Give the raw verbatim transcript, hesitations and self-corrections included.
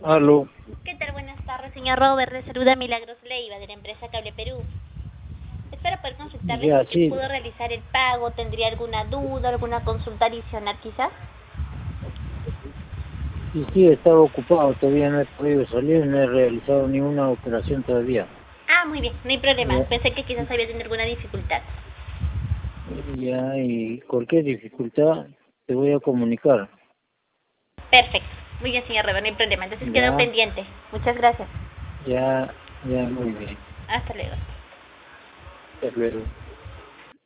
Aló. ¿Qué tal? Buenas tardes, señor Robert. Le saluda Milagros Leiva de la empresa Cable Perú. Es para poder consultarle si Ya, usted sí. pudo realizar el pago, tendría alguna duda, alguna consulta adicional quizás. Sí, sí, estaba ocupado, todavía no he podido salir, no he realizado ninguna operación todavía. Ah, muy bien, no hay problema. Ya, Pensé que quizás había tenido alguna dificultad. ya, y cualquier dificultad te voy a comunicar. Perfecto. Muy bien, señor Robert, no hay problema. Entonces quedo Ya, pendiente. Muchas gracias. ya, ya, muy bien. Hasta luego. Hasta luego.